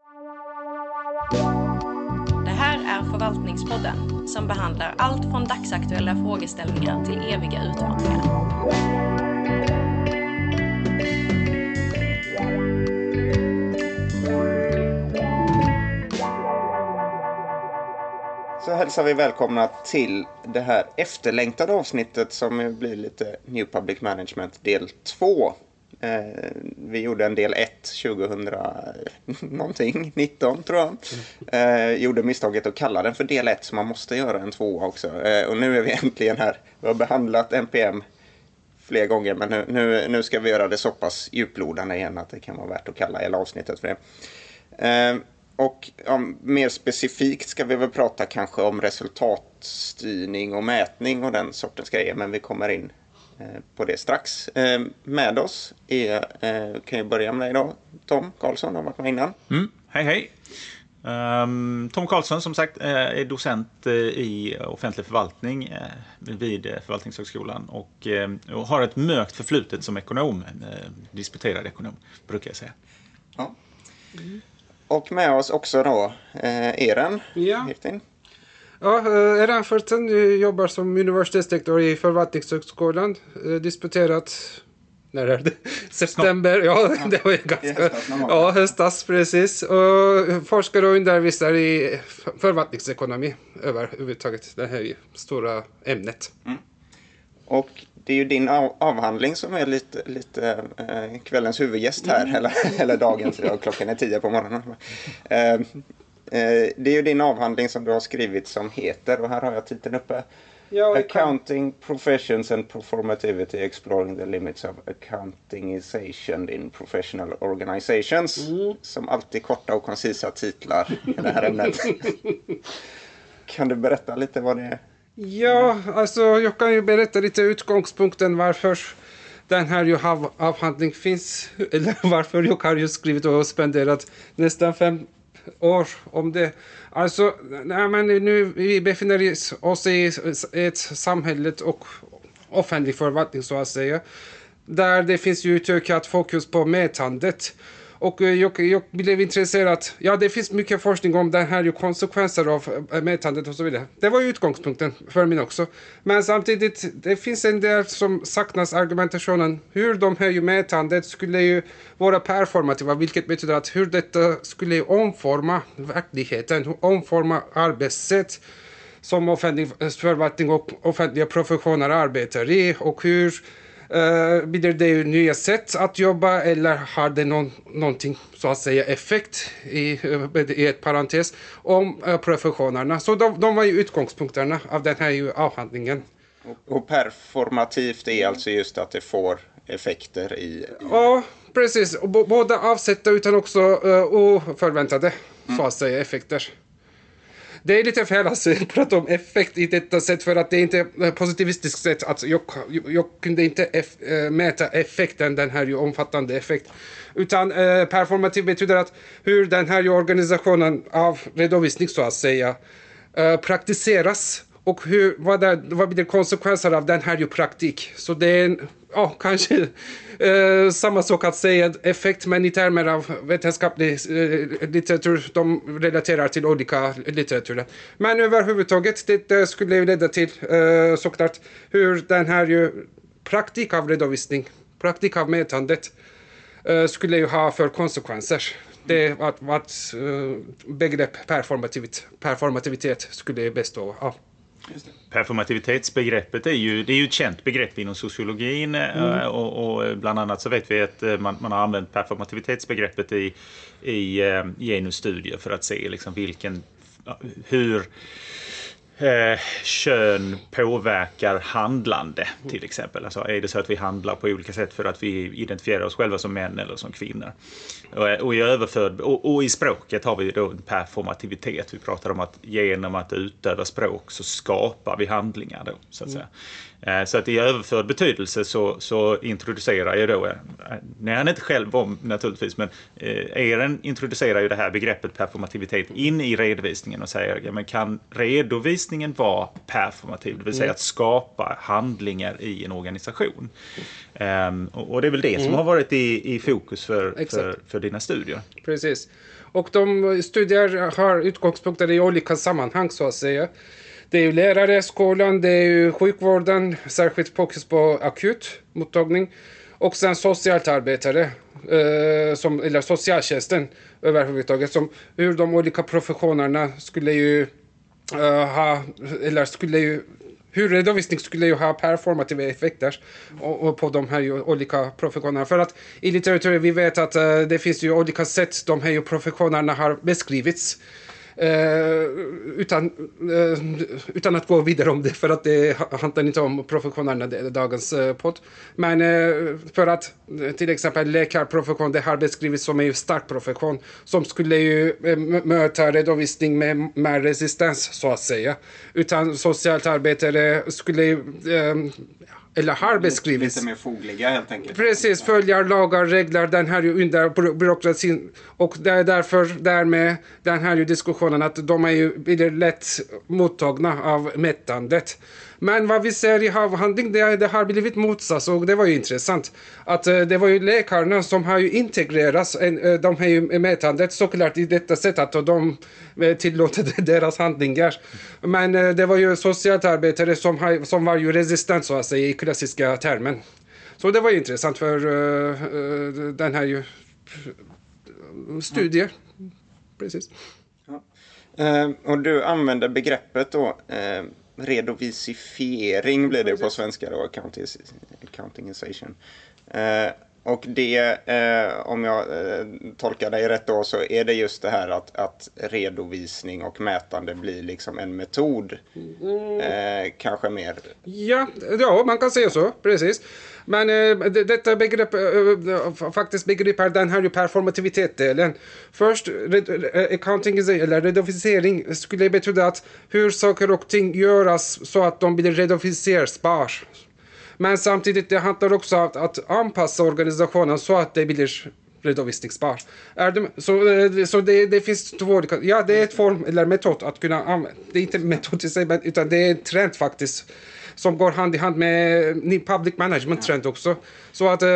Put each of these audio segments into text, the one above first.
Det här är Förvaltningspodden som behandlar allt från dagsaktuella frågeställningar till eviga utmaningar. Så hälsar vi välkomna till det här efterlängtade avsnittet som blir lite New Public Management del 2. Vi gjorde en del 1 2019 tror jag. Gjorde misstaget att kalla den för del 1 så man måste göra en 2 också. Och nu är vi äntligen här. Vi har behandlat NPM flera gånger men nu ska vi göra det så pass djuplodande igen att det kan vara värt att kalla hela avsnittet för det. Och mer specifikt ska vi väl prata kanske om resultatstyrning och mätning och den sortens grejer. Men vi kommer in på det strax. Med oss kan jag börja med dig då. Tom Karlsson har varit med innan. Hej. Tom Karlsson som sagt är docent i offentlig förvaltning vid Förvaltningshögskolan och har ett mörkt förflutet som ekonom. Disputerad ekonom brukar jag säga. Ja. Och med oss också då, Eren. Ja, Eren Furten jobbar som universitetslektor i Förvaltningshögskolan. Disputerat, när är det? September, det var ju ganska... Höstas, precis. Och forskar och undervisar i förvaltningsekonomi överhuvudtaget, det här stora ämnet. Och det är ju din avhandling som är lite kvällens huvudgäst här, eller dagens, klockan är 10 på morgonen. Det är ju din avhandling som du har skrivit som heter, och här har jag titeln uppe. Accounting, Professions and Performativity, Exploring the Limits of Accountingization in Professional Organizations. Som alltid korta och koncisa titlar i det här ämnet. Kan du berätta lite vad det är? Ja, alltså jag kan ju berätta lite utgångspunkten varför den här avhandling finns. Eller varför jag har ju skrivit och spenderat nästan 5 år om det. Alltså, nu vi befinner oss i ett samhälle och offentlig förvaltning så att säga. Där det finns ju ett ökat fokus på mätandet. Och jag blev intresserad. Ja, det finns mycket forskning om den här konsekvenser av mätandet och så vidare. Det var ju utgångspunkten för mig också. Men samtidigt, det finns en del som saknas argumentationen. Hur de här mätandet skulle ju vara performativa. Vilket betyder att hur detta skulle omforma verkligheten. Omforma arbetssätt som offentlig förvaltning och offentliga professioner arbetar i. Och hur... blir det nya sätt att jobba eller har det någonting så att säga effekt i ett parentes om professionerna. Så de var ju utgångspunkterna av den här avhandlingen. Och performativt är alltså just att det får effekter i... Ja, precis. Och både avsedda utan också oförväntade så att säga effekter. Det är lite fel att prata om effekt i detta sätt för att det är inte positivistiskt sätt att jag kunde inte mäta effekten, den här omfattande effekt. Utan performativ betyder att hur den här organisationen av redovisning så att säga praktiseras och vad blir konsekvenser av den här praktik. Så det är kanske samma sak att säga effekt, men i termer av vetenskaplig litteratur, de relaterar till olika litteraturer. Men överhuvudtaget, det skulle leda till såklart hur den här praktik av redovisning, praktik av mätandet skulle ju ha för konsekvenser. Det är att begrepp performativitet skulle bestå av. Performativitetsbegreppet är ju ett känt begrepp inom sociologin och bland annat så vet vi att man har använt performativitetsbegreppet i genusstudier för att se liksom hur kön påverkar handlande till exempel. Alltså är det så att vi handlar på olika sätt för att vi identifierar oss själva som män eller som kvinnor. Och i överförd och i språket har vi då en performativitet. Vi pratar om att genom att utöva språk så skapar vi handlingar då så att säga. Så att i överförd betydelse så introducerar jag då, nej han är inte själv om naturligtvis, men Eren introducerar ju det här begreppet performativitet in i redovisningen och säger, ja, men kan redovisningen var performativ, det vill säga att skapa handlingar i en organisation. Och det är väl det som har varit i fokus för dina studier. Precis. Och de studier har utgångspunkter i olika sammanhang så att säga. Det är ju lärare, skolan, det är ju sjukvården, särskilt fokus på akut mottagning. Och sen socialt arbetare, eller socialtjänsten överhuvudtaget, som hur de olika professionerna skulle ju hur redovisning skulle ju ha performativa effekter och på de här ju olika professionerna. För att i litteraturen vi vet att det finns ju olika sätt de här ju professionerna har beskrivits. Utan att gå vidare om det, för att det handlar inte om professionerna dagens podd. Men för att till exempel läkarprofession, det har beskrivits som en stark profession som skulle ju möta redovisning med resistens så att säga. Utan socialt arbetare skulle ju eller har beskrivits. Lite mer fogliga helt enkelt. Precis, följer lagar, regler, den här ju under byråkratin. Och det är därför därmed den här ju diskussionen att de är ju blir lätt mottagna av mättandet. Men vad vi ser i avhandling, det har blivit motsats, och det var ju intressant. Att det var ju läkarna som har ju integrerats, de har ju mätandet såklart i detta sätt att de tillåter deras handlingar. Men det var ju socialt arbetare som var ju resistent så att säga i klassiska termen. Så det var ju intressant för den här ju studier. Precis. Ja. Och du använder begreppet då redovisifiering blir det på svenska då, accountingization. Och det, om jag tolkar dig rätt då, så är det just det här att redovisning och mätande blir liksom en metod, kanske mer. Ja, man kan säga så, precis. Men detta begrepp faktiskt begriper den här performativitetsdelen. Först, accounting eller redovisering skulle betyda att hur saker och ting göras så att de blir redoviserbara. Men samtidigt det handlar också om att anpassa organisationen så att det blir redovisningsbar. Så det finns två olika. Ja, det är ett form eller metod att kunna använda. Det är inte metod i sig, utan det är en trend faktiskt som går hand i hand med public management trend också. Så att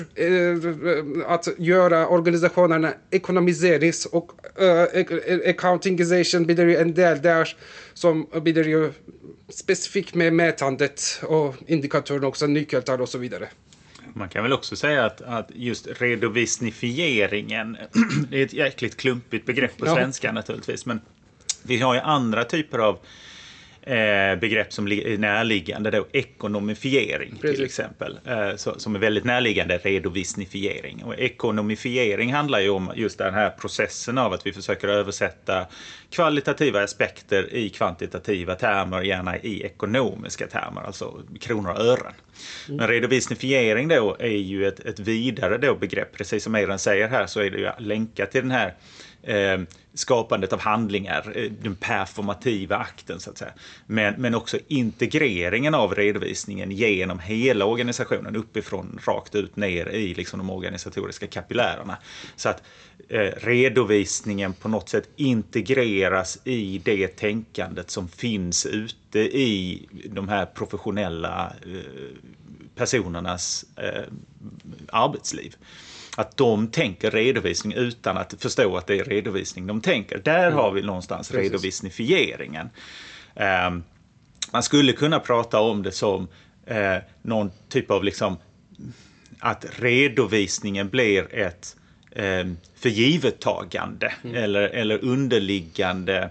att göra organisationerna ekonomiseris och accountingization blir ju en del där som blir ju specifikt med mätandet och indikatorer också, nyckeltal och så vidare. Man kan väl också säga att just redovisnifieringen, det är ett jäkligt klumpigt begrepp på svenska naturligtvis, men vi har ju andra typer av begrepp som är närliggande, då ekonomifiering till exempel, som är väldigt närliggande redovisnifiering. Och ekonomifiering handlar ju om just den här processen av att vi försöker översätta kvalitativa aspekter i kvantitativa termer, gärna i ekonomiska termer, alltså kronor och ören. Men redovisnifiering då är ju ett vidare då begrepp, precis som Eiran säger här, så är det ju länkat till den här skapandet av handlingar, den performativa akten så att säga. Men också integreringen av redovisningen genom hela organisationen, uppifrån rakt ut ner i liksom de organisatoriska kapillärerna. Så att redovisningen på något sätt integreras i det tänkandet som finns ute i de här professionella personernas arbetsliv. Att de tänker redovisning utan att förstå att det är redovisning de tänker. Där har vi någonstans redovisnifieringen. Man skulle kunna prata om det som någon typ av liksom att redovisningen blir ett förgivettagande eller underliggande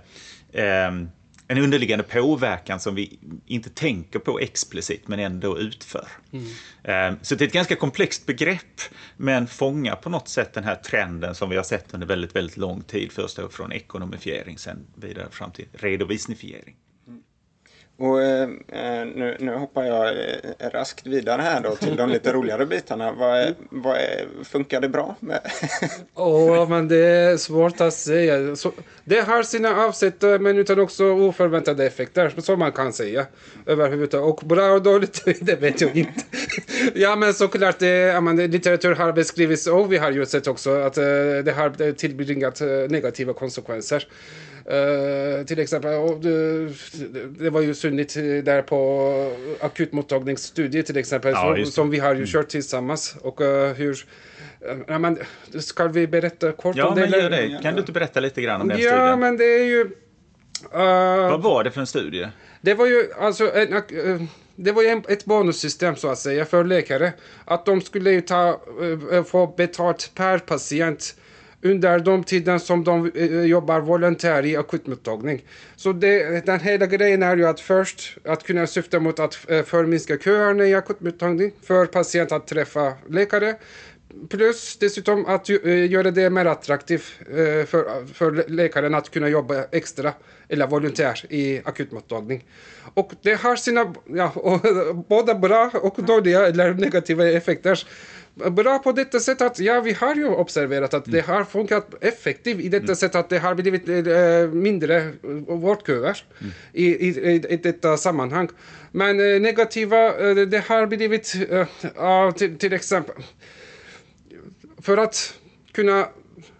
en underliggande påverkan som vi inte tänker på explicit men ändå utför. Så det är ett ganska komplext begrepp, men fångar på något sätt den här trenden som vi har sett under väldigt, väldigt lång tid. Först då från ekonomifiering, sen vidare fram till redovisnifiering. Och nu hoppar jag raskt vidare här då till de lite roligare bitarna. Funkar det bra med? Men det är svårt att säga. Det har sina avsätt, men utan också oförväntade effekter, som man kan säga överhuvudtaget. Och bra och dåligt, det vet jag inte. Ja, men såklart, litteratur har beskrivits, och vi har ju sett också att det har tillbringat negativa konsekvenser. Till exempel, och det var ju synligt där på akutmottagningsstudier till exempel, som vi har ju kört tillsammans. Och hur... men, ska vi berätta kort om det? Ja, men gör det. Kan du inte berätta lite grann om den studien? studien? Ja, men det är ju... Vad var det för en studie? Det var ju alltså det var ju ett bonussystem så att säga för läkare. Att de skulle ju få betalt per patient under de tiden som de jobbar volontär i akutmottagning. Så den hela grejen är ju att först att kunna syfta mot att förminska köerna i akutmottagning för patient att träffa läkare. Plus dessutom att göra det mer attraktivt för läkaren att kunna jobba extra eller volontär i akutmottagning. Och det har sina både bra och dåliga eller negativa effekter. Bra på detta sätt att vi har ju observerat att det har funkat effektivt i detta sätt att det har blivit mindre vårdköer i detta sammanhang. Men negativa, det har blivit till exempel för att kunna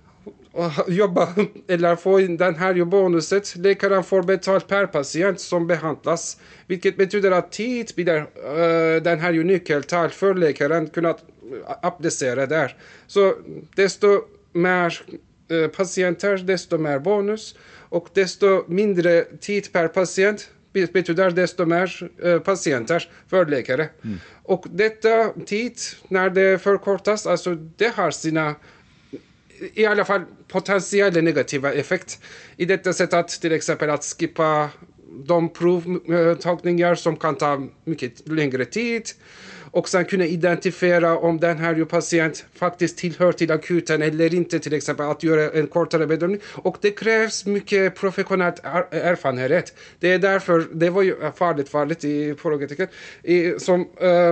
jobba eller få in den här bonuset, läkaren får betalt per patient som behandlas, vilket betyder att tid blir den här nyckeltal för läkaren kunna applicera där. Så desto mer patienter, desto mer bonus, och desto mindre tid per patient betyder desto mer patienter för läkare. Och detta tid, när det förkortas, alltså det har sina i alla fall potentiella negativa effekt. I detta sätt att till exempel att skippa de provtagningar som kan ta mycket längre tid, och sen kunna identifiera om den här patient faktiskt tillhör till akuten eller inte, till exempel att göra en kortare bedömning. Och det krävs mycket professionell erfarenhet. Det är därför, det var ju farligt i frågetecken, som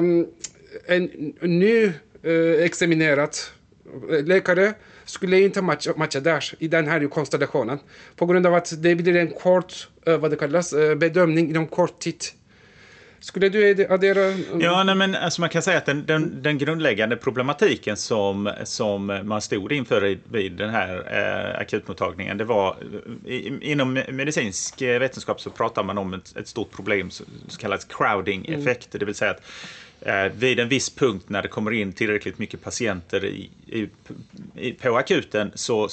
en ny examinerad läkare skulle inte matcha där i den här konstellationen, på grund av att det blir en kort, vad det kallas, bedömning inom kort tid. Skulle du addera? Ja, nej, men alltså man kan säga att den grundläggande problematiken som man stod inför vid den här akutmottagningen, det var inom medicinsk vetenskap så pratar man om ett stort problem som kallas crowding-effekt, det vill säga att vid en viss punkt när det kommer in tillräckligt mycket patienter på akuten så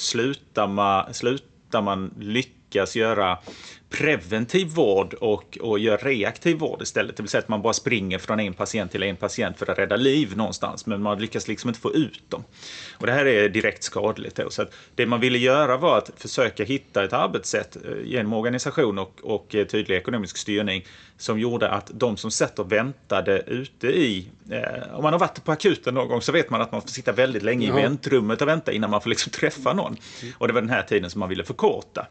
slutar man lyckas göra preventiv vård och gör reaktiv vård istället. Det vill säga att man bara springer från en patient till en patient för att rädda liv någonstans, men man lyckas liksom inte få ut dem. Och det här är direkt skadligt då. Så att det man ville göra var att försöka hitta ett arbetssätt genom organisation och tydlig ekonomisk styrning som gjorde att de som satt och väntade ute om man har varit på akuten någon gång så vet man att man får sitta väldigt länge i väntrummet och vänta innan man får liksom träffa någon. Och det var den här tiden som man ville förkorta.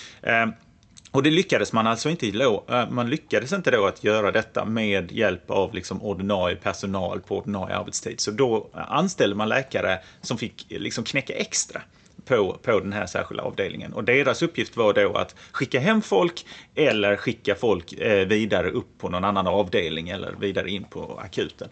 Och det lyckades man alltså inte man lyckades inte då att göra detta med hjälp av liksom ordinarie personal på ordinarie arbetstid. Så då anställde man läkare som fick liksom knäcka extra på den här särskilda avdelningen. Och deras uppgift var då att skicka hem folk eller skicka folk vidare upp på någon annan avdelning eller vidare in på akuten.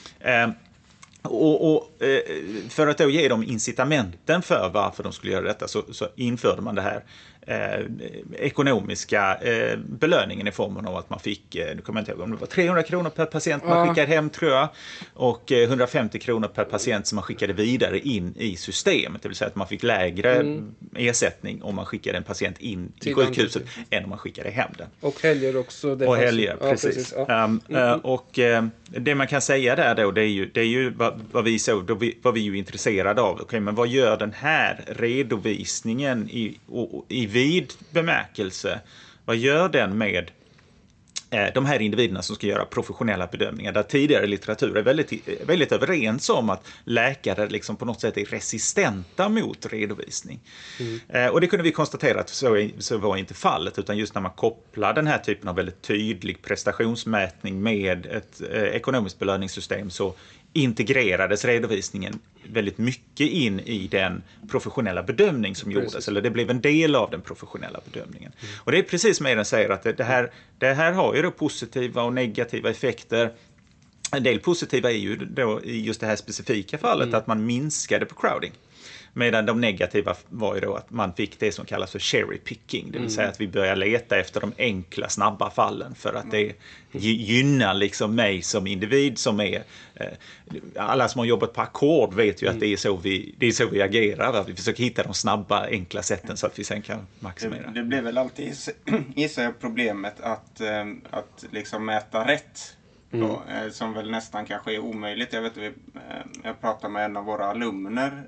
Och för att då ge dem incitamenten för varför de skulle göra detta så införde man det här ekonomiska belöningen i formen av att man fick, nu kommer jag inte ihåg om det var 300 kronor per patient man skickade hem, tror jag, och 150 kronor per patient som man skickade vidare in i systemet, det vill säga att man fick lägre ersättning om man skickade en patient in till sjukhuset än om man skickade hem den. Och helger också. Och helger, precis. Och det man kan säga där då, det är ju vad vi såg, vad vi är ju intresserade av. Okej, men vad gör den här redovisningen i vid bemärkelse, vad gör den med de här individerna som ska göra professionella bedömningar, där tidigare litteratur är väldigt överens om att läkare liksom på något sätt är resistenta mot redovisning. Och det kunde vi konstatera att så var inte fallet, utan just när man kopplar den här typen av väldigt tydlig prestationsmätning med ett ekonomiskt belöningssystem så integrerades redovisningen väldigt mycket in i den professionella bedömning som gjordes, eller det blev en del av den professionella bedömningen. Och det är precis som Eden säger, att det här har ju då positiva och negativa effekter. En del positiva är ju då i just det här specifika fallet att man minskade på crowding. Medan de negativa var ju då att man fick det som kallas för cherry picking. Det vill säga att vi börjar leta efter de enkla, snabba fallen för att det gynnar liksom mig som individ som är... alla som har jobbat på ackord vet ju att det är så vi agerar. Att vi försöker hitta de snabba, enkla sätten så att vi sen kan maximera. Det blir väl alltid i sig problemet att liksom mäta rätt. Då, som väl nästan kanske är omöjligt. Jag pratade med en av våra alumner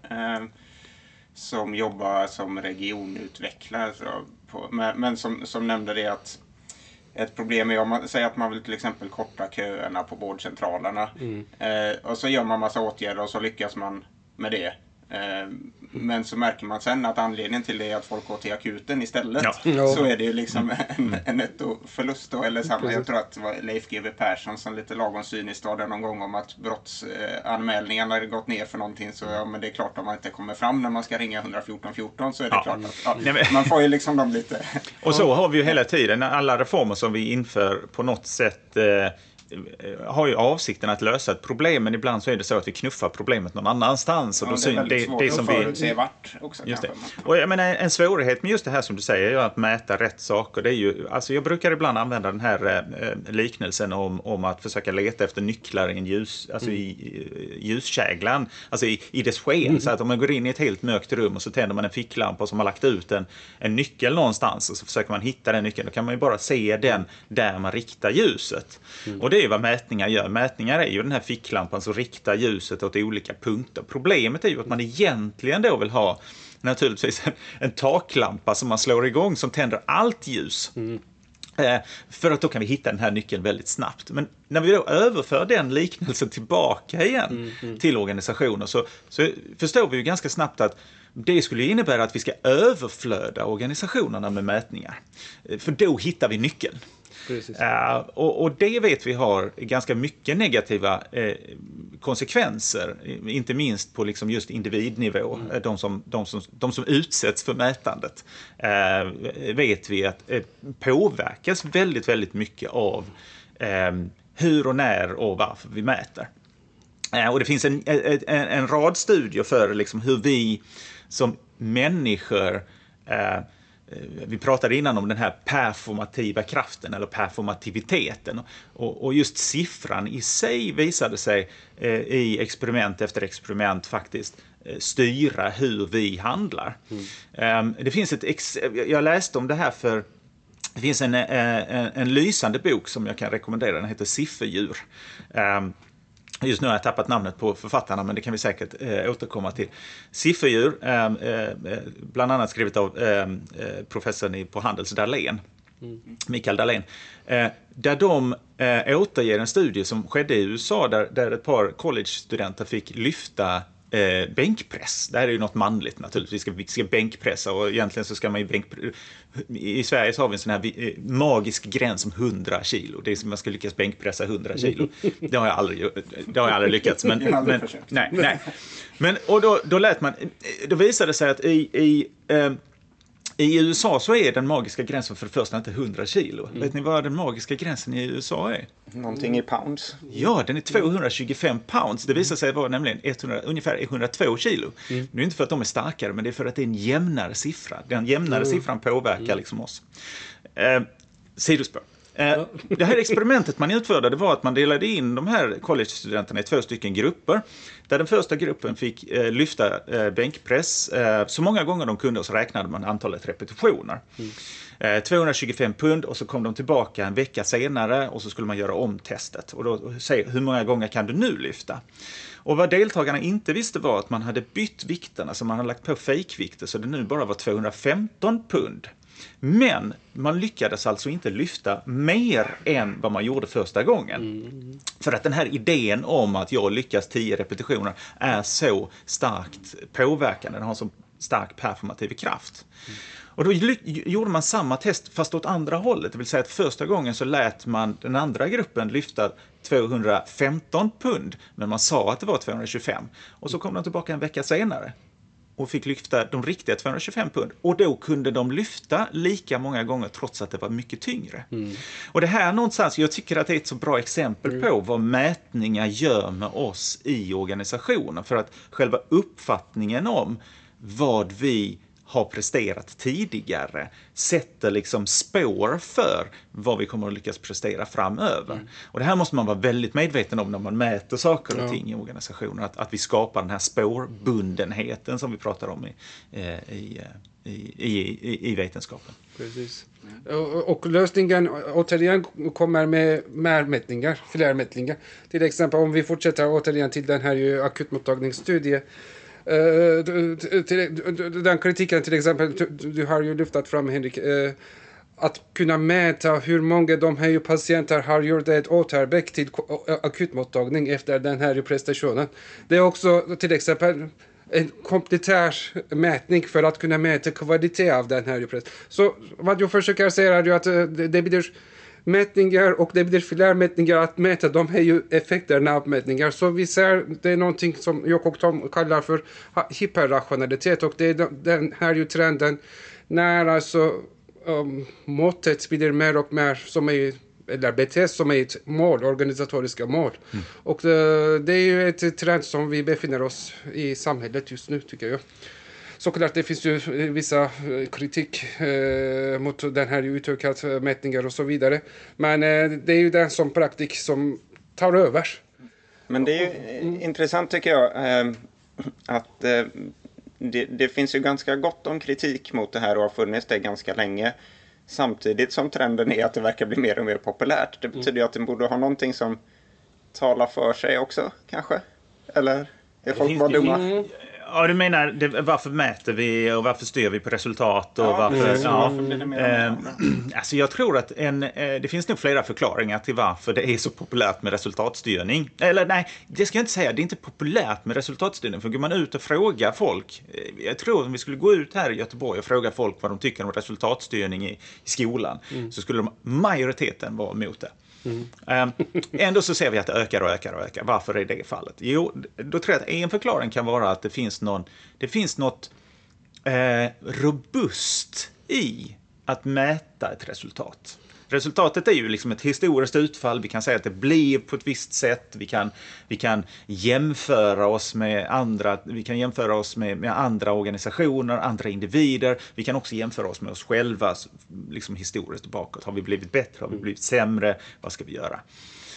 som jobbar som regionutvecklare. Men som nämnde det att ett problem är om man säger att man vill till exempel korta köerna på vårdcentralerna. Och så gör man massa åtgärder och så lyckas man med det. Men så märker man sen att anledningen till det är att folk går till akuten istället. Så är det ju liksom en nettoförlust då. Eller samma, jag tror att det var Leif GW Persson som lite lagom cyniskt var någon gång om att brottsanmälningarna hade gått ner för någonting. Så men det är klart om man inte kommer fram när man ska ringa 114 så är det klart att man får ju liksom dem lite... Och så har vi ju hela tiden, alla reformer som vi inför på något sätt... har ju avsikten att lösa ett problem, men ibland så är det så att vi knuffar problemet någon annanstans. Och då det är väldigt svårt att förutse vart också. Just det. Och jag menar, en svårighet med just det här som du säger är att mäta rätt saker. Det är ju, alltså jag brukar ibland använda den här liknelsen om att försöka leta efter nycklar i en i ljuskäglan, alltså i dess sken. Så att om man går in i ett helt mörkt rum och så tänder man en ficklampa som har lagt ut en nyckel någonstans och så försöker man hitta den nyckeln, då kan man ju bara se den där man riktar ljuset. Och det är vad mätningar gör. Mätningar är ju den här ficklampan som riktar ljuset åt olika punkter. Problemet är ju att man egentligen då vill ha naturligtvis en taklampa som man slår igång som tänder allt ljus. För att då kan vi hitta den här nyckeln väldigt snabbt. Men när vi då överför den liknelsen tillbaka igen till organisationer så förstår vi ju ganska snabbt att det skulle innebära att vi ska överflöda organisationerna med mätningar. För då hittar vi nyckeln. Och det vet vi har ganska mycket negativa konsekvenser, inte minst på liksom just individnivå. De som utsätts för mätandet vet vi att påverkas väldigt, väldigt mycket av hur och när och varför vi mäter. Och det finns en rad studier för liksom hur vi som människor vi pratade innan om den här performativa kraften eller performativiteten och just siffran i sig visade sig i experiment efter experiment faktiskt styra hur vi handlar. Det finns jag läste om det här för det finns en lysande bok som jag kan rekommendera, den heter Sifferdjur. Just nu har jag tappat namnet på författarna, men det kan vi säkert återkomma till. Sifferdjur, bland annat skrivet av professorn på Handels Dahlén, Mikael Dahlén, där de återger en studie som skedde i USA där ett par college-studenter fick lyfta bänkpress. Det här är ju något manligt naturligtvis. Vi ska bänkpressa och egentligen så ska man ju i Sverige så har vi en sån här magisk gräns om 100 kilo. Det är som man ska lyckas bänkpressa 100 kilo. Det har jag aldrig lyckats. Nej. Men och då lät man, då visade det sig att i USA så är den magiska gränsen för det första inte 100 kilo. Vet ni vad den magiska gränsen i USA är? Någonting i pounds. Ja, den är 225 pounds. Det visar sig vara nämligen ungefär 102 kilo. Det är inte för att de är starkare, men det är för att det är en jämnare siffra. Den jämnare siffran påverkar liksom oss. Sidospår. Det här experimentet man utförde, det var att man delade in de här college-studenterna i 2 stycken grupper. Där den första gruppen fick lyfta bänkpress så många gånger de kunde, och så räknade man antalet repetitioner. 225 pund, och så kom de tillbaka en vecka senare och så skulle man göra om testet. Och då säga, hur många gånger kan du nu lyfta? Och vad deltagarna inte visste var att man hade bytt vikterna, så man hade lagt på fejkvikter, så det nu bara var 215 pund. Men man lyckades alltså inte lyfta mer än vad man gjorde första gången. För att den här idén om att jag lyckas 10 repetitioner är så starkt påverkande. Den har så stark performativ kraft. Och då gjorde man samma test fast åt andra hållet. Det vill säga att första gången så lät man den andra gruppen lyfta 215 pund. Men man sa att det var 225. Och så kom de tillbaka en vecka senare och fick lyfta de riktiga 225 pund. Och då kunde de lyfta lika många gånger trots att det var mycket tyngre. Och det här någonstans, jag tycker att det är ett så bra exempel på vad mätningar gör med oss i organisationen. För att själva uppfattningen om vad vi har presterat tidigare sätter liksom spår för vad vi kommer att lyckas prestera framöver. Och det här måste man vara väldigt medveten om när man mäter saker och ting i organisationer. Att vi skapar den här spårbundenheten som vi pratar om i vetenskapen. Precis. Och lösningen återigen kommer med fler mätningar. Till exempel om vi fortsätter återigen till den här akutmottagningsstudien. Den kritiken till exempel, du har ju lyftat fram, Henrik, att kunna mäta hur många de här patienter har gjort ett återväg till akutmottagning efter den här prestationen. Det är också till exempel en komplementär mätning för att kunna mäta kvalitet av den här prestationen. Så vad jag försöker säga är ju att det blir mätningar och det blir fler mätningar att mäta. De är ju effekterna av mätningar. Så vi ser, det är någonting som jag och Tom kallar för hyperrationalitet, och det är den här ju trenden när alltså måttet blir mer och mer som är, eller betes som är ett mål, organisatoriska mål. Och det är ju ett trend som vi befinner oss i samhället just nu, tycker jag. Såklart det finns ju vissa kritik mot den här utökade mätningar och så vidare. Men det är ju den som praktik som tar över. Men det är ju intressant, tycker jag, att det finns ju ganska gott om kritik mot det här och har funnits det ganska länge. Samtidigt som trenden är att det verkar bli mer och mer populärt. Det betyder ju att det borde ha någonting som talar för sig också, kanske? Eller är folk bara dumma? Ja, du menar varför mäter vi och varför styr vi på resultat och varför blir det mer? Alltså jag tror att det finns nog flera förklaringar till varför det är så populärt med resultatstyrning. Eller nej, det ska jag inte säga. Det är inte populärt med resultatstyrning. För går man ut och frågar folk, jag tror om vi skulle gå ut här i Göteborg och fråga folk vad de tycker om resultatstyrning i skolan, så skulle majoriteten vara emot det. Ändå så ser vi att det ökar och ökar och ökar. Varför är det fallet? Jo, då tror jag att en förklaring kan vara att det finns något robust i att mäta ett resultat. Resultatet är ju liksom ett historiskt utfall. Vi kan säga att det blir på ett visst sätt. Vi kan jämföra oss med andra. Vi kan jämföra oss med andra organisationer, andra individer. Vi kan också jämföra oss med oss själva liksom historiskt bakåt. Har vi blivit bättre? Har vi blivit sämre? Vad ska vi göra?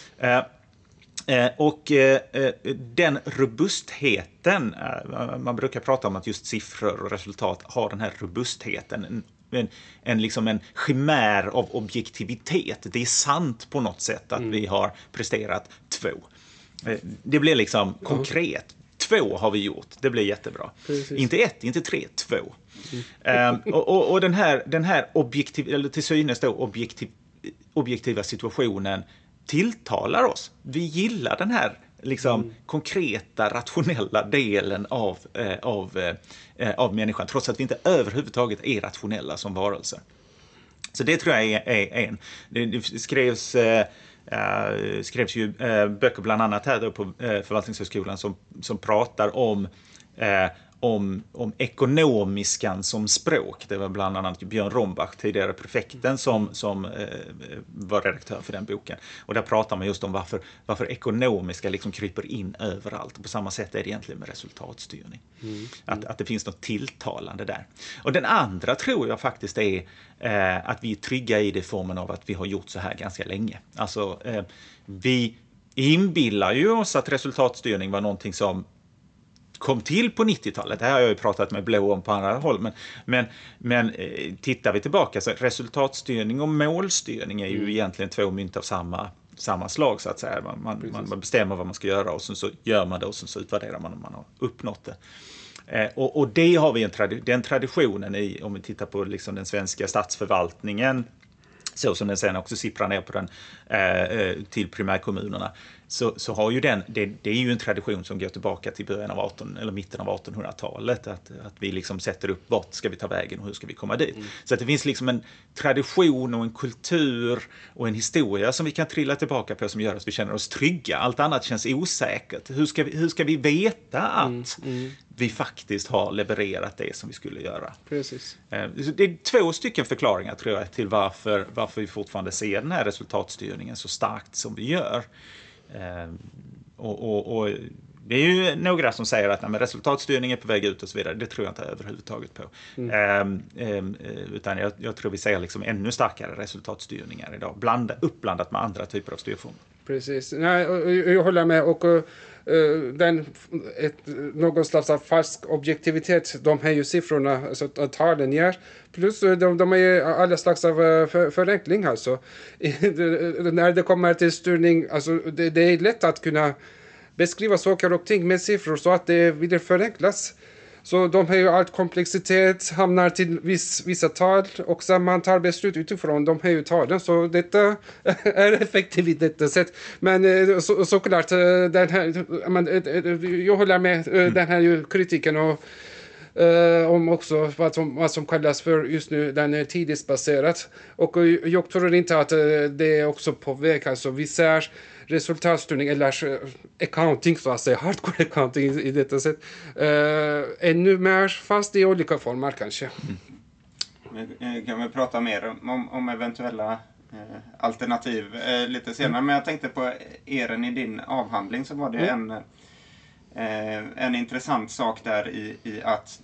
Den robustheten, man brukar prata om att just siffror och resultat har den här robustheten, liksom en chimär av objektivitet. Det är sant på något sätt att vi har presterat 2. Det blir liksom konkret. 2 har vi gjort. Det blir jättebra. Precis. Inte 1, inte 3, 2. Och den här eller till synes då objektiva situationen tilltalar oss. Vi gillar den här liksom konkreta, rationella delen av människan, trots att vi inte överhuvudtaget är rationella som varelser. Så det tror jag är en. Det skrevs ju böcker bland annat här då på Förvaltningshögskolan som pratar om ekonomiskan som språk. Det var bland annat Björn Rombach, tidigare prefekten, som var redaktör för den boken. Och där pratar man just om varför ekonomiska liksom kryper in överallt. På samma sätt är det egentligen med resultatstyrning. Att det finns något tilltalande där. Och den andra tror jag faktiskt är att vi är trygga i det formen av att vi har gjort så här ganska länge. Alltså vi inbillar ju oss att resultatstyrning var någonting som kom till på 90-talet. Det här har jag ju pratat med Blå om på andra håll. Men tittar vi tillbaka, så resultatstyrning och målstyrning är ju egentligen 2 mynt av samma slag, så att säga. Man bestämmer vad man ska göra och sen så gör man det och sen så utvärderar man om man har uppnått det. Och det har vi den traditionen i, om vi tittar på liksom den svenska statsförvaltningen, så som den sen också sipprar ner på den till primärkommunerna, så har ju det är ju en tradition som går tillbaka till mitten av 1800-talet, att vi liksom sätter upp vart ska vi ta vägen och hur ska vi komma dit. Så att det finns liksom en tradition och en kultur och en historia som vi kan trilla tillbaka på, som gör att vi känner oss trygga. Allt annat känns osäkert. Hur ska vi veta att vi faktiskt har levererat det som vi skulle göra? Precis. Det är 2 stycken förklaringar, tror jag, till varför vi fortfarande ser den här resultatstyrningen så starkt som vi gör. Och Det är ju några som säger att resultatstyrning är på väg ut och så vidare. Det tror jag inte överhuvudtaget på. Utan jag tror vi ser liksom ännu starkare resultatstyrningar idag. Uppblandat med andra typer av styrformer. Precis. Nej, jag håller med. Och någon slags av falsk objektivitet, de här ju siffrorna, alltså talen ger. Plus de är ju alla slags av förenkling. Alltså. När det kommer till styrning, alltså, det är lätt att kunna beskriva saker och ting med siffror så att det vill förenklas. Så de har ju allt komplexitet, hamnar till vissa tal och sen man tar beslut utifrån de här talen. Så detta är effektivt i detta sätt. Men såklart, den här, jag håller med den här kritiken och om också vad som kallas för just nu den är tidsbaserat. Och jag tror inte att det är också på väg. Alltså vi ser resultatstyrning eller accounting, så att säga, hardcore accounting i detta sätt. Ännu mer fast i olika former kanske. Kan vi prata mer om eventuella alternativ lite senare. Men jag tänkte på Eren i din avhandling så var det en intressant sak där i att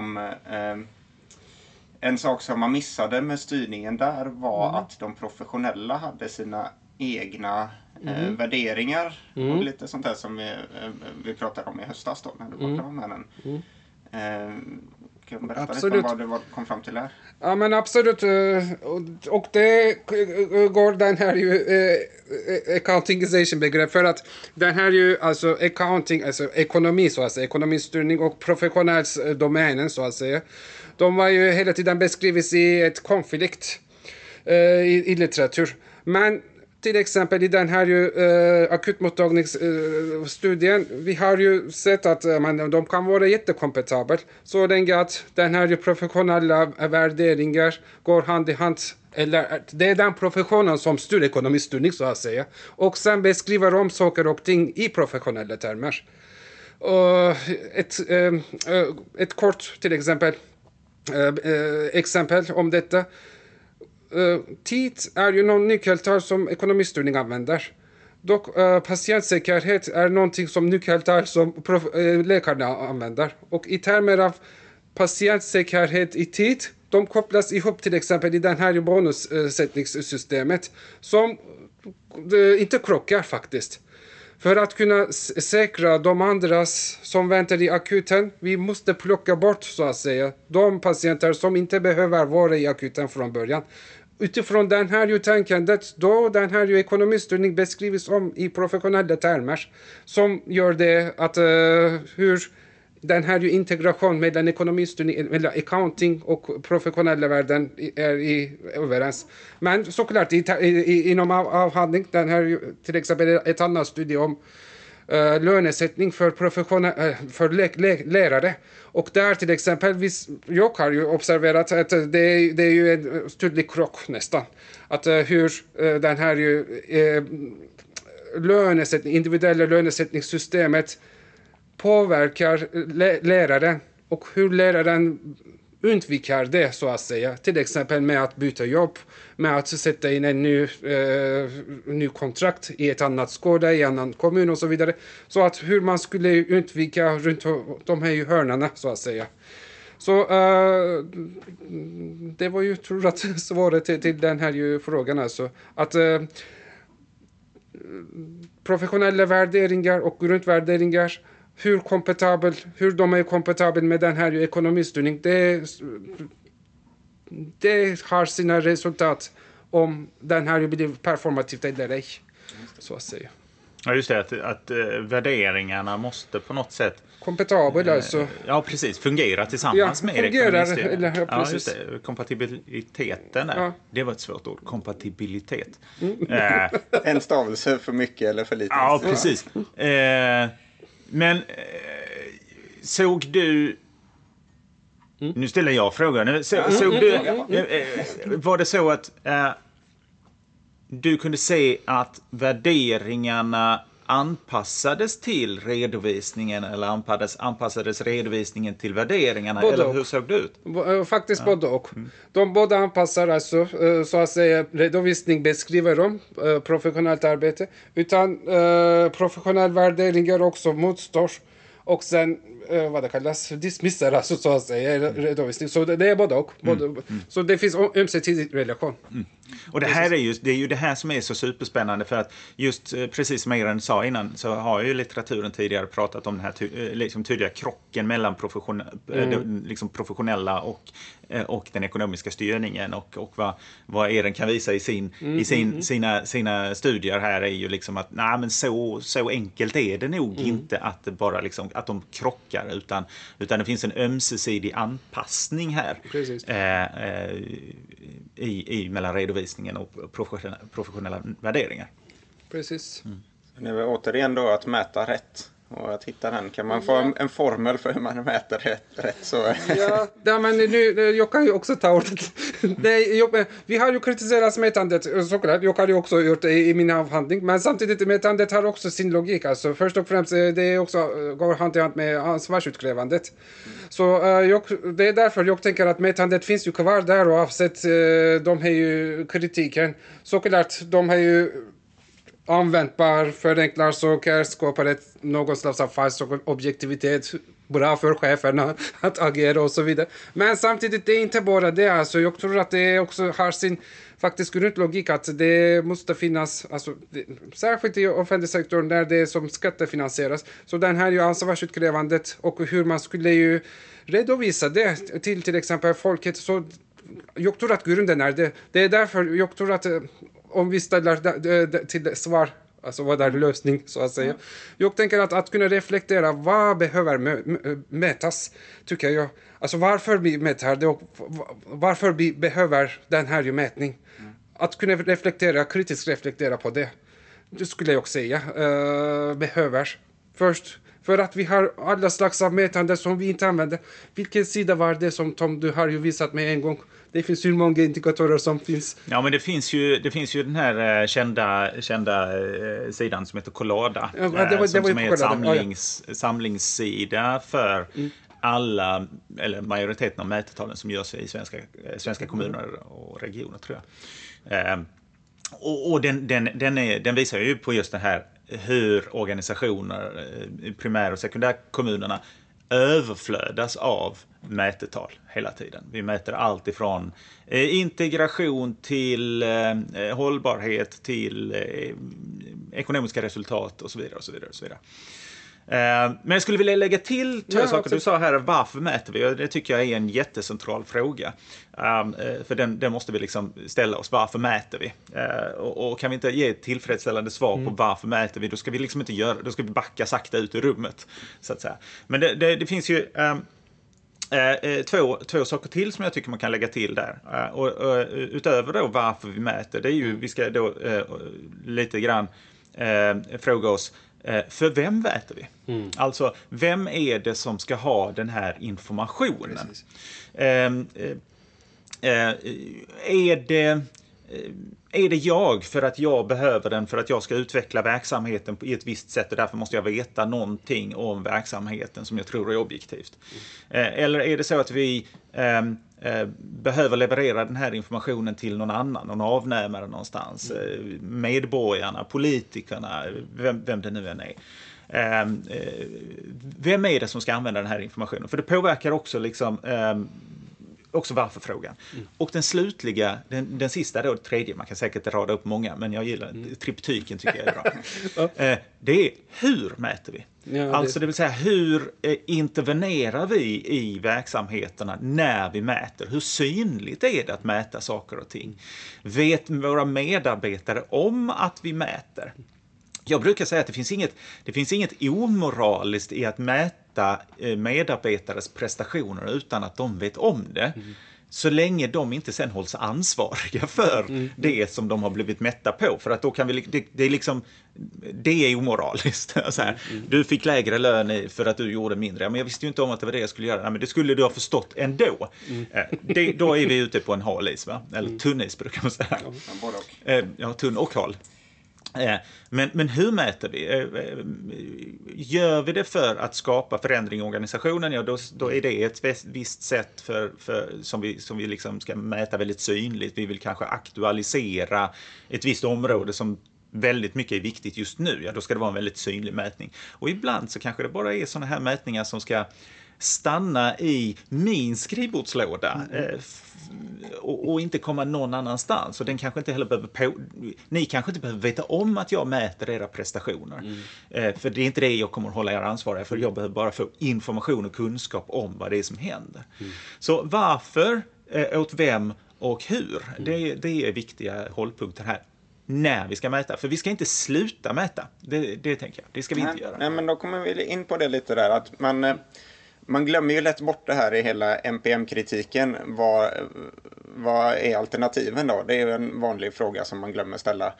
en sak som man missade med styrningen där var att de professionella hade sina egna värderingar och lite sånt där som vi pratade om i höstas då när du pratade om männen. Kan du berätta lite om vad du kom fram till här? Ja, men absolut. Och det går den här ju accountingization-begrepp för att den här ju alltså accounting, alltså ekonomi så att säga, ekonomistyrning och professionell domänen så att säga. De var ju hela tiden beskrivits i ett konflikt i litteratur. Men till exempel i den här akutmottagningsstudien, vi har ju sett att de kan vara jättekompetabla så länge att den här professionella värderingar går hand i hand, eller det är den professionen som styr ekonomistyrning så att säga, och sen beskriver om saker och ting i professionella termer. Ett kort till exempel om detta. Tid är ju någon nyckeltal som ekonomistyrning använder. Dock patientsäkerhet är någonting som nyckeltal som läkarna använder. Och i termer av patientsäkerhet i tid, de kopplas ihop till exempel i den här bonussättningssystemet som inte krockar faktiskt. För att kunna säkra de andras som väntar i akuten, vi måste plocka bort så att säga de patienter som inte behöver vara i akuten från början. Utifrån den här ju tänkandet, då den här ju ekonomistyrning beskrivs om i professionella termer som gör det att hur den här ju integration mellan ekonomistyrning eller accounting och professionella världen är överens. Men såklart inom avhandling, den här ju till exempel ett annat studie om lönesättning för lärare. Och där till exempel, jag har ju observerat att det är ju en tydlig krock nästan. Att hur den här ju individuella lönesättningssystemet påverkar läraren och hur läraren undviker det så att säga. Till exempel med att byta jobb, med att sätta in en ny kontrakt i ett annat skola, i en annan kommun och så vidare. Så att hur man skulle undvika runt de här hörnorna så att säga. Så det var ju tror jag svaret till den här ju frågan alltså. Att professionella värderingar och grundvärderingar, hur de är kompatibla med den här ekonomistyrning, det har sina resultat om den här blir performativt eller ej, så att säga. Ja, just det, att värderingarna måste på något sätt kompatibla alltså. Ja, precis, fungera tillsammans med ekonomistyrning. Ja, just det, kompatibiliteten där. Ja. Det var ett svårt ord, kompatibilitet. En stavelse för mycket eller för lite. Ja, precis. Men såg du... Nu ställer jag frågan. Såg du... Var det så att du kunde se att värderingarna anpassades till redovisningen eller anpassades redovisningen till värderingarna? Både eller och. hur såg det ut? Faktiskt både och. De båda anpassar alltså, så att säga, redovisning beskriver de professionellt arbete, utan professionell värderingar också motstår och sen vad det kallas dismissar, alltså så att säga redovisning. Så det är både och. Så det finns ömsesidig relation. Och det här är ju det här som är så superspännande, för att just precis som Eiren sa innan, så har ju litteraturen tidigare pratat om den här liksom tydliga krocken mellan liksom professionella och den ekonomiska styrningen, och vad Eiren kan visa i sina studier här är ju liksom att nej, men så enkelt är det nog inte att det bara liksom att de krockar, utan det finns en ömsesidig anpassning här i mellan redovisningen och professionella värderingar. Precis. Det är återigen då att mäta rätt och att hitta den. Kan man få en formel för hur man mäter rätt så... Ja, men nu, jag kan ju också ta ordet. Vi har ju kritiserat mätandet, såklart. Jag har ju också gjort det i min avhandling. Men samtidigt, mätandet har också sin logik. Alltså, först och främst, det också går hand i hand med ansvarsutkrävandet. Så det är därför jag tänker att mätandet finns ju kvar där, och avsett de har ju kritiken. Såklart, de har ju användbar, förenklar saker, skapar någon slags av falsk objektivitet, bra för cheferna att agera och så vidare. Men samtidigt, det är inte bara det. Alltså, jag tror att det också har sin faktiskt grundlogik att det måste finnas, alltså, särskilt i offentlig sektor där det är som skattefinansieras. Så den här är ju ansvarsutkrävandet, och hur man skulle ju redovisa det till exempel folket. Så jag tror att grunden är det. Det är därför jag tror att om vi ställer till svar, alltså vad är lösning så att säga. Jag tänker att kunna reflektera vad behöver mätas, tycker jag. Alltså varför vi mäter det och varför vi behöver den här mätning. Att kunna kritiskt reflektera på det. Det skulle jag säga behöver. Först, för att vi har alla slags av mätande som vi inte använder. Vilken sida var det som Tom, du har ju visat mig en gång? Det finns ju många indikatorer som finns. Ja, men det finns ju den här kända sidan som heter Collada. Som är en samlingssida för alla, eller majoriteten av mätetalen som görs i svenska kommuner och regioner, tror jag. Och den visar ju på just det här hur organisationer, primär- och sekundärkommunerna, överflödas av mätetal hela tiden. Vi mäter allt ifrån integration till hållbarhet till ekonomiska resultat och så vidare och så vidare och så vidare. Men jag skulle vilja lägga till två saker. Du sa här, varför mäter vi? Det tycker jag är en jättecentral fråga. För den måste vi liksom ställa oss. Varför mäter vi? Och kan vi inte ge ett tillfredsställande svar på varför mäter vi, då ska vi liksom inte göra, då ska vi backa sakta ut ur rummet, så att säga. Men det finns ju två saker till som jag tycker man kan lägga till där. Och utöver då varför vi mäter, det är ju, vi ska då lite grann fråga oss, för vem mäter vi? Alltså, vem är det som ska ha den här informationen? Är det jag för att jag behöver den för att jag ska utveckla verksamheten i ett visst sätt och därför måste jag veta någonting om verksamheten som jag tror är objektivt? Eller är det så att vi behöver leverera den här informationen till någon annan, någon avnämare någonstans, medborgarna, politikerna, vem det nu än är. Vem är det som ska använda den här informationen? För det påverkar också liksom också varför-frågan. Och den slutliga, den sista då, tredje, man kan säkert rada upp många, men jag gillar triptyken, tycker jag är bra. Det är hur mäter vi? Ja, alltså det vill säga, hur intervenerar vi i verksamheterna när vi mäter? Hur synligt är det att mäta saker och ting? Vet våra medarbetare om att vi mäter? Jag brukar säga att det finns inget omoraliskt i att mäta medarbetares prestationer utan att de vet om det. Så länge de inte sen hålls ansvariga för det som de har blivit mätta på. För att då kan vi, det är omoraliskt. Så här, du fick lägre lön för att du gjorde mindre. Men jag visste ju inte om att det var det jag skulle göra. Nej, men det skulle du ha förstått ändå. Då är vi ute på en hal is, va? Eller tunn is brukar man säga. Ja, tunn och hal. Men hur mäter vi? Gör vi det för att skapa förändring i organisationen, ja, då är det ett visst sätt som vi liksom ska mäta väldigt synligt. Vi vill kanske aktualisera ett visst område som väldigt mycket är viktigt just nu. Ja, då ska det vara en väldigt synlig mätning. Och ibland så kanske det bara är sådana här mätningar som ska stanna i min skrivbordslåda och inte komma någon annanstans. Och den kanske inte heller ni kanske inte behöver veta om att jag mäter era prestationer. För det är inte det jag kommer att hålla er ansvariga för. Jag behöver bara få information och kunskap om vad det är som händer. Så varför, åt vem och hur? Det är viktiga hållpunkter här. När vi ska mäta. För vi ska inte sluta mäta. Det tänker jag. Det ska vi inte göra. Nej, men då kommer vi in på det lite där. Att man glömmer ju lätt bort det här i hela NPM-kritiken. Vad är alternativen då? Det är ju en vanlig fråga som man glömmer ställa.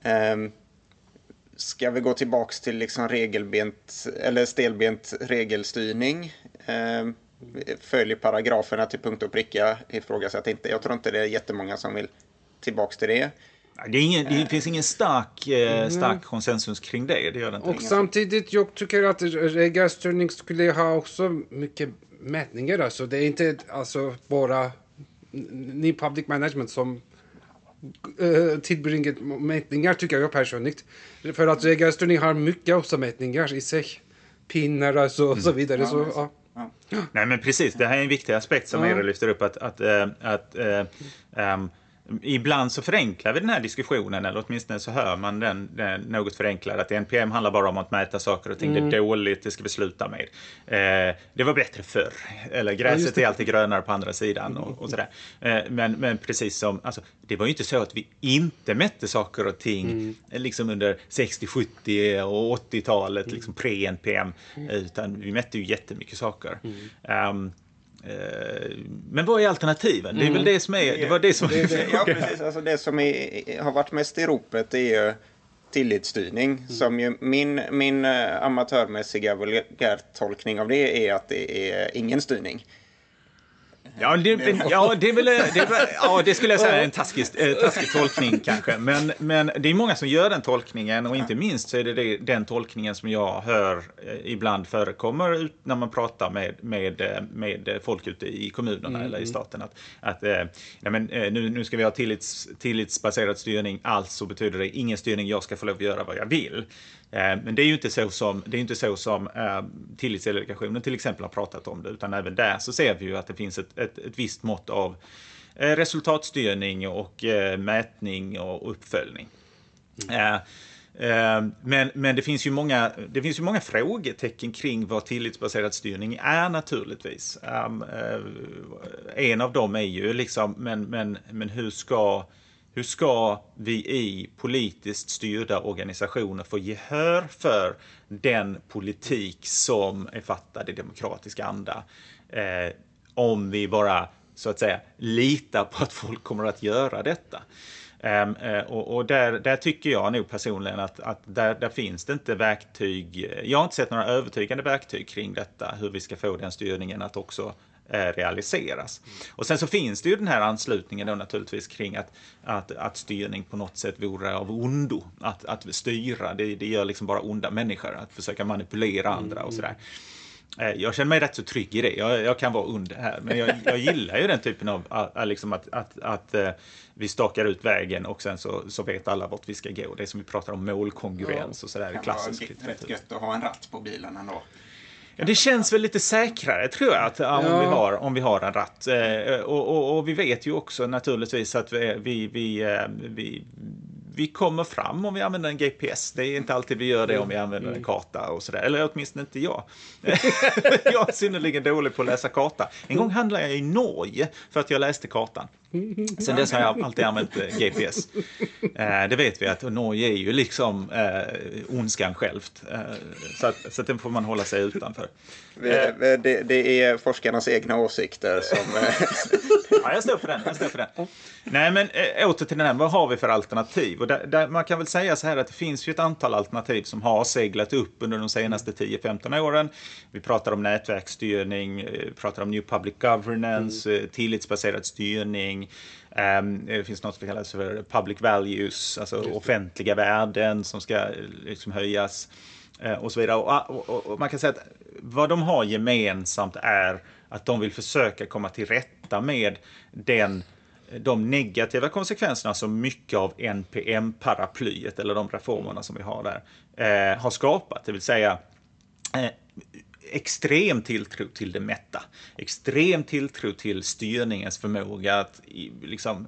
Ska vi gå tillbaks till liksom stelbent regelstyrning? Följ paragraferna till punkt och pricka. Ifrågasätt inte. Jag tror inte det är jättemånga som vill tillbaks till det. Det finns ingen stark konsensus kring det. Det gör det inte. Och samtidigt, jag tycker att regelstyrning skulle ha också mycket mätningar. Alltså, det är inte bara ny public management som tillbringar mätningar, tycker jag personligt. För att regelstyrning har mycket också mätningar i sig. Pinnar och så vidare. Ja, så, ja. Nej, men precis. Det här är en viktig aspekt som Eero lyfter upp. Ibland så förenklar vi den här diskussionen, eller åtminstone så hör man den något förenklad, att NPM handlar bara om att mäta saker och ting. Det är dåligt, det ska vi sluta med. Det var bättre förr. Eller gräset är alltid grönare på andra sidan och sådär. Men precis som, alltså, det var ju inte så att vi inte mätte saker och ting liksom under 60, 70 och 80-talet, liksom pre-NPM, utan vi mätte ju jättemycket saker. Men vad är alternativen? Det är väl det som är... Det var det som... Ja, precis. Alltså det som har varit mest i ropet är ju tillitsstyrning. Som ju min amatörmässiga vulgärtolkning av det är att det är ingen styrning. Det skulle jag säga är en taskig tolkning kanske. Men det är många som gör den tolkningen, och inte minst så är det den tolkningen som jag hör ibland förekommer när man pratar med folk ute i kommunerna eller i staten. Nu ska vi ha tillitsbaserad styrning, alltså betyder det ingen styrning, jag ska få lov att göra vad jag vill. Men det är ju inte så som tillitsdelegationen till exempel har pratat om det, utan även där så ser vi ju att det finns ett visst mått av resultatstyrning och mätning och uppföljning. Men det finns ju många frågetecken kring vad tillitsbaserad styrning är, naturligtvis. En av dem är ju liksom, men hur ska vi i politiskt styrda organisationer få gehör för den politik som är fattad i demokratisk anda? Om vi bara, så att säga, litar på att folk kommer att göra detta. Och där tycker jag nog personligen att där finns det inte verktyg. Jag har inte sett några övertygande verktyg kring detta, hur vi ska få den styrningen att också realiseras. Och sen så finns det ju den här anslutningen då naturligtvis kring att styrning på något sätt vore av ondo. Att styra, det gör liksom bara onda människor, att försöka manipulera andra och sådär. Jag känner mig rätt så trygg i det. Jag kan vara ond här, men jag gillar ju den typen av liksom att vi stakar ut vägen och sen så vet alla vart vi ska gå. Det som vi pratar om målkongruens och sådär. Klassiskt. Det är rätt gött att ha en ratt på bilen ändå. Ja, det känns väl lite säkrare, tror jag, om vi har en ratt. Och vi vet ju också naturligtvis att vi kommer fram om vi använder en GPS. Det är inte alltid vi gör det om vi använder en karta och sådär. Eller åtminstone inte jag. Jag är synnerligen dålig på att läsa karta. En gång handlade jag i Norge för att jag läste kartan. Sen dess har jag alltid använt GPS. Det vet vi att Norge är ju liksom ondskan självt. Så att den får man hålla sig utanför. Det är forskarnas egna åsikter som... Ja, jag står för den. Nej, men åter till den här. Vad har vi för alternativ? Och där man kan väl säga så här att det finns ju ett antal alternativ som har seglat upp under de senaste 10-15 åren. Vi pratar om nätverksstyrning, pratar om new public governance, tillitsbaserad styrning, styrning. Det finns något som kallas för public values, alltså offentliga värden som ska liksom höjas och så vidare. Och man kan säga att vad de har gemensamt är att de vill försöka komma till rätta med de negativa konsekvenserna som mycket av NPM-paraplyet eller de reformerna som vi har där har skapat. Det vill säga extrem tilltro till det mätta. Extrem tilltro till styrningens förmåga att liksom,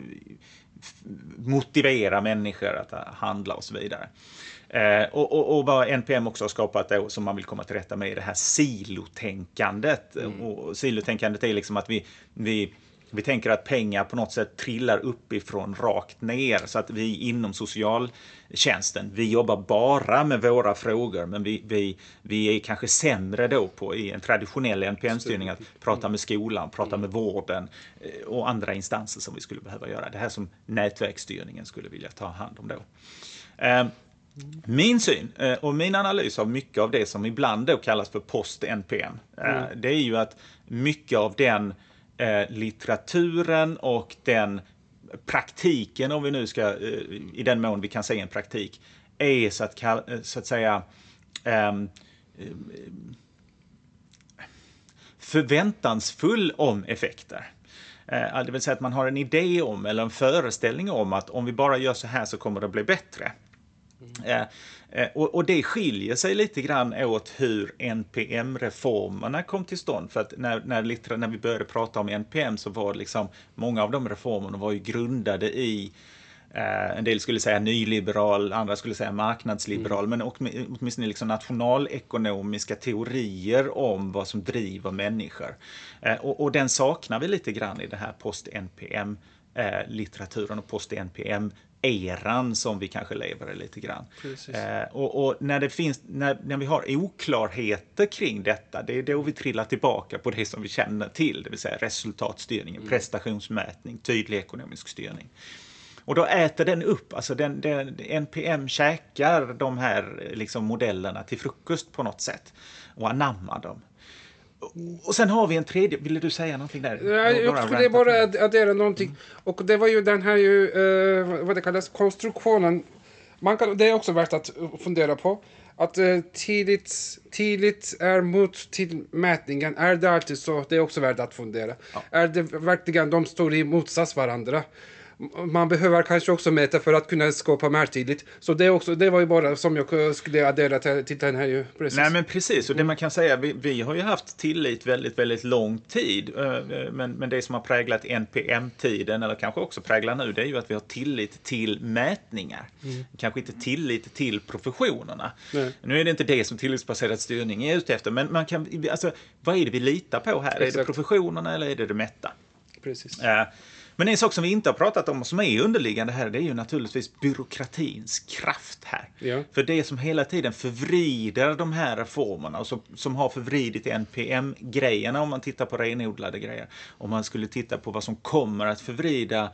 motivera människor att handla och så vidare. Och vad NPM också har skapat då, som man vill komma till rätta med, är det här silotänkandet. Och silotänkandet är liksom att vi tänker att pengar på något sätt trillar uppifrån rakt ner, så att vi inom socialtjänsten, vi jobbar bara med våra frågor, men vi är kanske sämre då på i en traditionell NPM-styrning att prata med skolan, prata med vården och andra instanser som vi skulle behöva göra. Det här som nätverksstyrningen skulle vilja ta hand om då. Min syn och min analys av mycket av det som ibland då kallas för post-NPM, det är ju att mycket av den litteraturen och den praktiken, om vi nu ska, i den mån vi kan säga en praktik, är så att säga förväntansfull om effekter. Det vill säga att man har en idé om eller en föreställning om att om vi bara gör så här så kommer det bli bättre. Och det skiljer sig lite grann åt hur NPM-reformerna kom till stånd. För att när vi började prata om NPM så var liksom, många av de reformerna var ju grundade i en del skulle säga nyliberal, andra skulle säga marknadsliberal, men åtminstone liksom nationalekonomiska teorier om vad som driver människor. Och den saknar vi lite grann i det här post-NPM-litteraturen och post-NPM-eran som vi kanske lever i lite grann. Och när vi har oklarheter kring detta, det är då vi trillar tillbaka på det som vi känner till, det vill säga resultatstyrning, prestationsmätning, tydlig ekonomisk styrning. Och då äter den upp, alltså NPM käkar de här liksom modellerna till frukost på något sätt och anammar dem. Och sen har vi en tredje, ville du säga någonting där? Jag skulle bara addera någonting. Och det var ju den här vad det kallas, konstruktionen. Det är också värt att fundera på. Att tidigt är mot till mätningen. Är det alltid så? Det är också värt att fundera. Ja. Är det verkligen de står i motsats varandra? Man behöver kanske också mäta för att kunna skapa mer tidigt. Så det var ju bara som jag skulle addera till den här ju. Precis. Nej men precis, och det man kan säga, vi har ju haft tillit väldigt, väldigt lång tid. Men det som har präglat NPM-tiden, eller kanske också präglar nu, det är ju att vi har tillit till mätningar. Kanske inte tillit till professionerna. Nej. Nu är det inte det som tillitsbaserad styrning är ute efter, men man kan, alltså, vad är det vi litar på här? Exakt. Är det professionerna eller är det mätta? Precis. Men en sak som vi inte har pratat om och som är underliggande här, det är ju naturligtvis byråkratins kraft här. Ja. För det som hela tiden förvrider de här reformerna och som har förvridit NPM-grejerna, om man tittar på renodlade grejer, om man skulle titta på vad som kommer att förvrida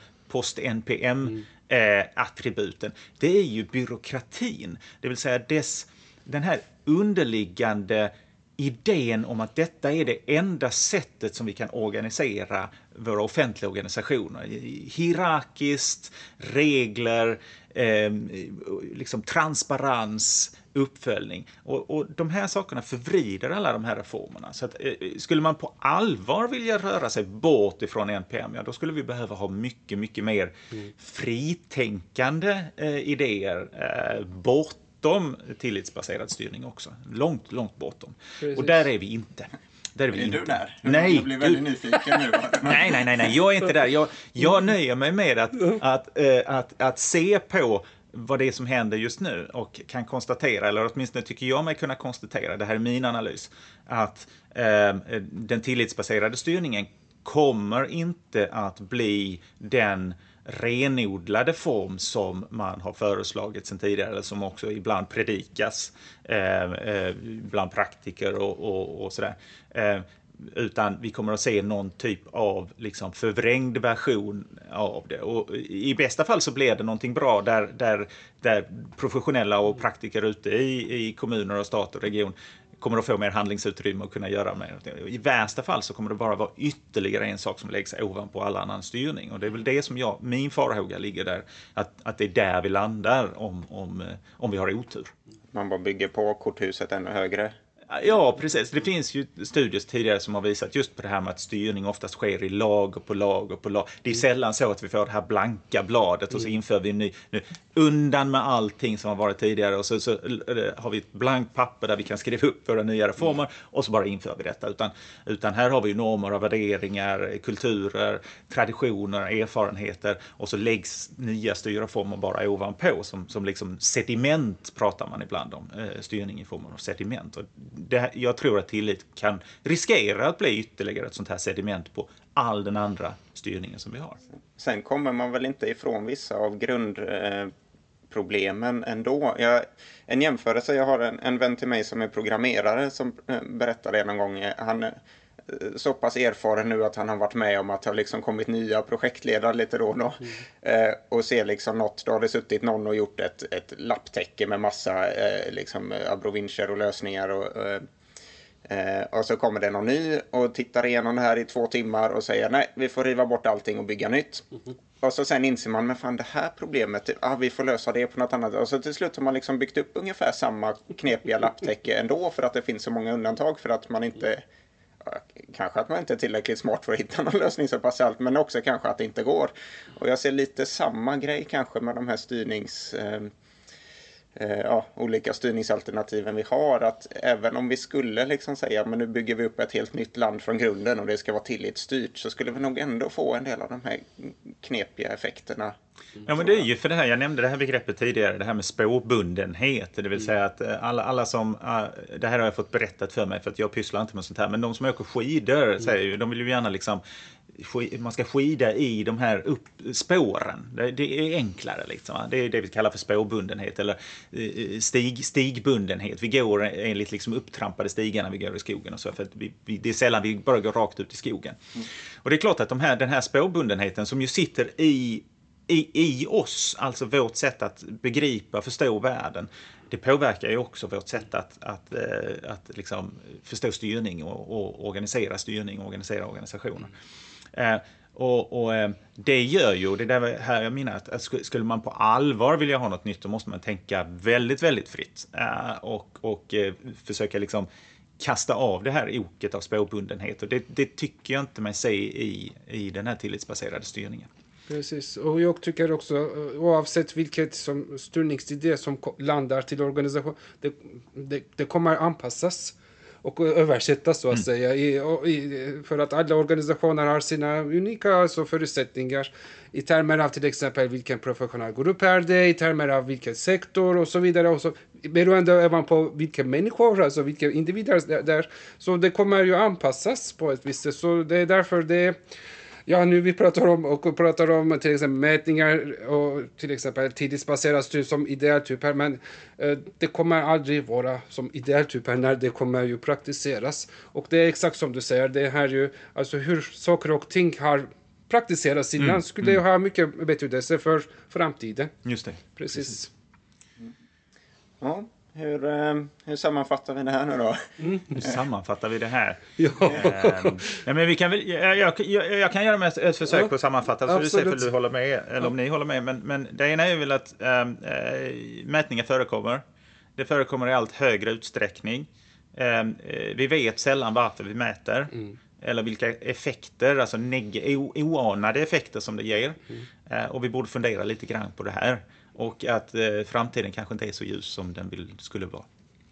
post-NPM-attributen, det är ju byråkratin. Det vill säga den här underliggande idén om att detta är det enda sättet som vi kan organisera våra offentliga organisationer. Hierarkiskt, regler, liksom transparens, uppföljning. Och de här sakerna förvrider alla de här reformerna. Så att, skulle man på allvar vilja röra sig bort ifrån NPM, ja, då skulle vi behöva ha mycket, mycket mer fritänkande idéer bortom tillitsbaserad styrning också. Långt, långt bortom. Precis. Och där är vi inte. Där är vi inte. Du där? Nej. Jag blir väldigt nyfiken nu. Nej. Jag är inte där. Jag nöjer mig med att se på vad det är som händer just nu och kan konstatera, eller åtminstone tycker jag mig kunna konstatera, det här är min analys, att den tillitsbaserade styrningen kommer inte att bli den renodlade form som man har föreslagit sedan tidigare, eller som också ibland predikas bland praktiker och sådär. Utan vi kommer att se någon typ av liksom förvrängd version av det. Och i bästa fall så blir det någonting bra där professionella och praktiker ute i kommuner och stat och region kommer att få mer handlingsutrymme och kunna göra mer. I värsta fall så kommer det bara vara ytterligare en sak som läggs ovanpå all annan styrning. Och det är väl det som min farhåga ligger där. Att det är där vi landar om vi har otur. Man bara bygger på korthuset ännu högre. Ja, precis. Det finns ju studier tidigare som har visat just på det här med att styrning oftast sker i lag och på lag och på lag. Det är sällan så att vi får det här blanka bladet och så inför vi nu undan med allting som har varit tidigare och så har vi ett blankt papper där vi kan skriva upp våra nya reformer och så bara inför vi detta. Utan här har vi ju normer och värderingar, kulturer, traditioner, erfarenheter och så läggs nya styrreformer bara ovanpå som liksom sediment pratar man ibland om, styrning i form av sediment. Och jag tror att tillit kan riskera att bli ytterligare ett sånt här sediment på all den andra styrningen som vi har. Sen kommer man väl inte ifrån vissa av grundproblemen ändå. En jämförelse, jag har en vän till mig som är programmerare som berättade en gång, han är så pass erfaren nu att han har varit med om att det har liksom kommit nya projektledare lite då. Och ser liksom något, då har det suttit någon och gjort ett lapptäcke med massa liksom abrovincher och lösningar och så kommer det någon ny och tittar igenom det här i 2 timmar och säger nej, vi får riva bort allting och bygga nytt. Och så sen inser man, men fan det här problemet, vi får lösa det på något annat. Och så till slut har man liksom byggt upp ungefär samma knepiga lapptäcke ändå för att det finns så många undantag för att man inte, kanske att man inte är tillräckligt smart för att hitta någon lösning som passar allt, men också kanske att det inte går. Och jag ser lite samma grej kanske med de här olika styrningsalternativen vi har, att även om vi skulle liksom säga men nu bygger vi upp ett helt nytt land från grunden och det ska vara tillitsstyrt, så skulle vi nog ändå få en del av de här knepiga effekterna. Ja, men det är ju för det här, jag nämnde det här begreppet tidigare, det här med spårbundenhet, det vill säga att alla som, det här har jag fått berättat för mig för att jag pysslar inte med sånt här, men de som åker skidor säger ju, de vill ju gärna liksom, man ska skida i de här spåren. Det är enklare liksom. Det är det vi kallar för spårbundenhet eller stigbundenhet. Vi går enligt liksom upptrampade stigar när vi går i skogen och så, för att det är sällan vi bara går rakt ut i skogen. Och det är klart att den här spårbundenheten som ju sitter i oss, alltså vårt sätt att begripa, förstå världen, det påverkar ju också vårt sätt att liksom förstå styrning och organisera styrning och organisera organisationer. Det gör ju, det där här jag menar att skulle man på allvar vilja ha något nytt, då måste man tänka väldigt, väldigt fritt och försöka liksom kasta av det här oket av spårbundenhet, och det tycker jag inte man ser i den här tillitsbaserade styrningen. Precis, och jag tycker också oavsett vilket som styrningsidé som landar till organisation, det kommer anpassas och översättas så att säga för att alla organisationer har sina unika förutsättningar i termer av till exempel vilken professionell grupp är det, i termer av vilken sektor och så vidare, och så beroende även på vilka människor, alltså vilka individer där, så det kommer ju anpassas på ett visst sätt, så det är därför nu vi pratar om till exempel mätningar och till exempel tillitsbaserad styrning som idealtyper, men det kommer aldrig vara som idealtyper när det kommer ju praktiseras. Och det är exakt som du säger, det här ju, alltså hur saker och ting har praktiserats innan skulle ju ha mycket betydelse för framtiden. Just det. Precis. Ja. Hur sammanfattar vi det här nu då? Hur sammanfattar vi det här? Ja. Men vi kan väl, jag kan göra med ett försök på att sammanfatta, så vi ser om du håller med eller om ni håller med. Men det ena är väl att mätningar förekommer. Det förekommer i allt högre utsträckning. Vi vet sällan varför vi mäter. Eller vilka effekter, alltså oanade effekter som det ger. Och vi borde fundera lite grann på det här. Och att framtiden kanske inte är så ljus som den skulle vara.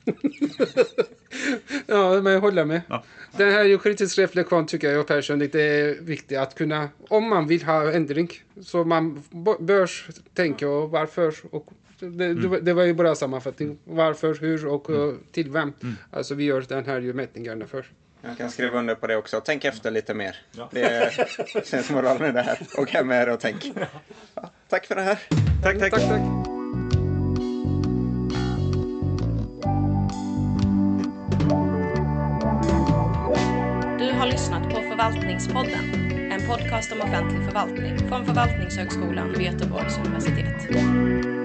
Ja, men jag håller med. Ja. Den här kritisk reflektion tycker jag personligt är viktigt att kunna, om man vill ha ändring, så man bör tänka och varför, och det var ju bra sammanfattning. Varför, hur och till vem. Alltså vi gör den här mätningarna för. Jag kan skriva under på det också. Tänk efter lite mer. Ja. Det känns moralen i det här. Och hem med och tänk. Ja, tack för det här. Tack. Du har lyssnat på Förvaltningspodden, en podcast om offentlig förvaltning från Förvaltningshögskolan vid Göteborgs universitet.